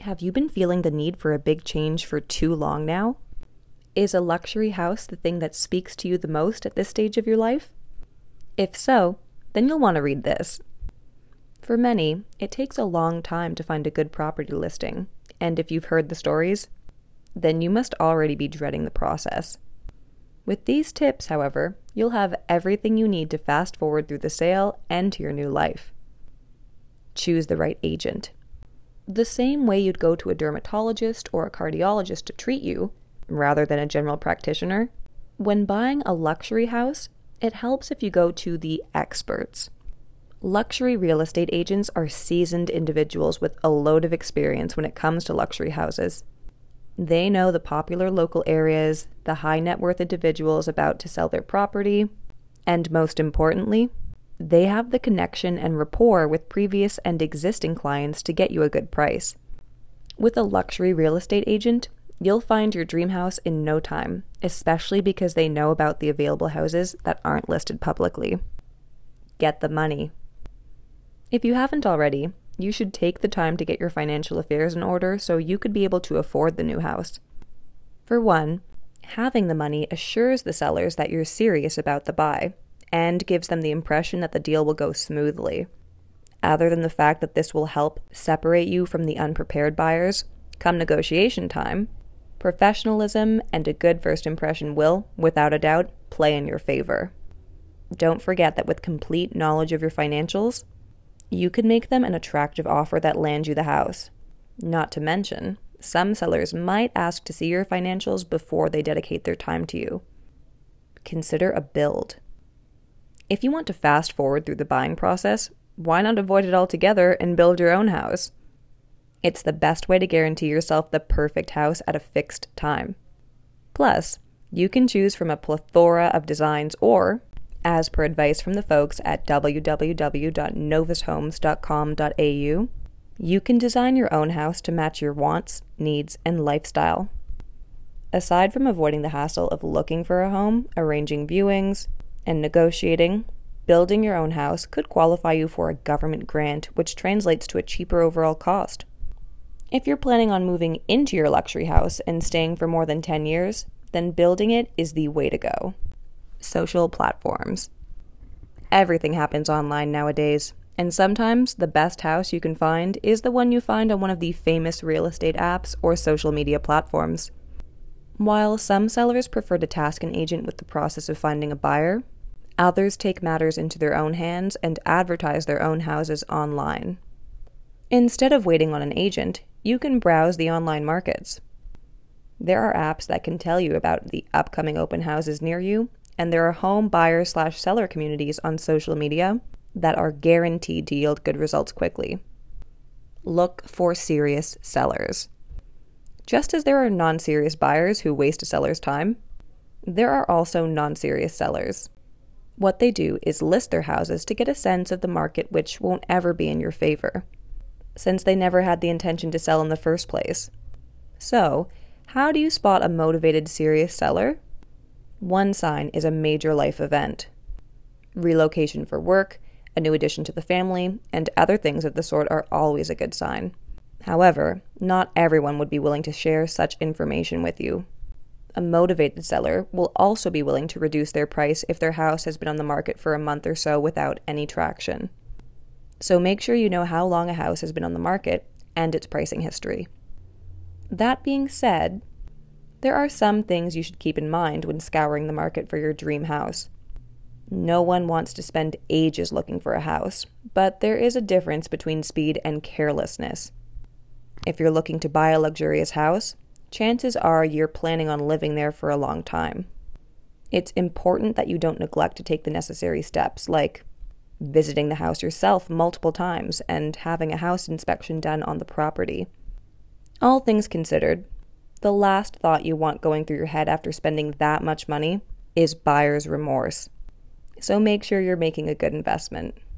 Have you been feeling the need for a big change for too long now? Is a luxury house the thing that speaks to you the most at this stage of your life? If so, then you'll want to read this. For many, it takes a long time to find a good property listing, and if you've heard the stories, then you must already be dreading the process. With these tips, however, you'll have everything you need to fast forward through the sale and to your new life. Choose the right agent. The same way you'd go to a dermatologist or a cardiologist to treat you, rather than a general practitioner, when buying a luxury house, it helps if you go to the experts. Luxury real estate agents are seasoned individuals with a load of experience when it comes to luxury houses. They know the popular local areas, the high net worth individuals about to sell their property, and most importantly, they have the connection and rapport with previous and existing clients to get you a good price. With a luxury real estate agent, you'll find your dream house in no time, especially because they know about the available houses that aren't listed publicly. Get the money. If you haven't already, you should take the time to get your financial affairs in order so you could be able to afford the new house. For one, having the money assures the sellers that you're serious about the buy, and gives them the impression that the deal will go smoothly. Other than the fact that this will help separate you from the unprepared buyers, come negotiation time, professionalism and a good first impression will, without a doubt, play in your favor. Don't forget that with complete knowledge of your financials, you could make them an attractive offer that lands you the house. Not to mention, some sellers might ask to see your financials before they dedicate their time to you. Consider a build. If you want to fast forward through the buying process, why not avoid it altogether and build your own house? It's the best way to guarantee yourself the perfect house at a fixed time. Plus, you can choose from a plethora of designs or, as per advice from the folks at www.novushomes.com.au, you can design your own house to match your wants, needs, and lifestyle. Aside from avoiding the hassle of looking for a home, arranging viewings, and negotiating, building your own house could qualify you for a government grant, which translates to a cheaper overall cost. If you're planning on moving into your luxury house and staying for more than 10 years, then building it is the way to go. Social platforms. Everything happens online nowadays, and sometimes the best house you can find is the one you find on one of the famous real estate apps or social media platforms. While some sellers prefer to task an agent with the process of finding a buyer, others take matters into their own hands and advertise their own houses online. Instead of waiting on an agent, you can browse the online markets. There are apps that can tell you about the upcoming open houses near you, and there are home buyer/seller communities on social media that are guaranteed to yield good results quickly. Look for serious sellers. Just as there are non-serious buyers who waste a seller's time, there are also non-serious sellers. What they do is list their houses to get a sense of the market which won't ever be in your favor, since they never had the intention to sell in the first place. So, how do you spot a motivated, serious seller? One sign is a major life event. Relocation for work, a new addition to the family, and other things of the sort are always a good sign. However, not everyone would be willing to share such information with you. A motivated seller will also be willing to reduce their price if their house has been on the market for a month or so without any traction. So make sure you know how long a house has been on the market and its pricing history. That being said, there are some things you should keep in mind when scouring the market for your dream house. No one wants to spend ages looking for a house, but there is a difference between speed and carelessness. If you're looking to buy a luxurious house, chances are you're planning on living there for a long time. It's important that you don't neglect to take the necessary steps, like visiting the house yourself multiple times and having a house inspection done on the property. All things considered, the last thought you want going through your head after spending that much money is buyer's remorse. So make sure you're making a good investment.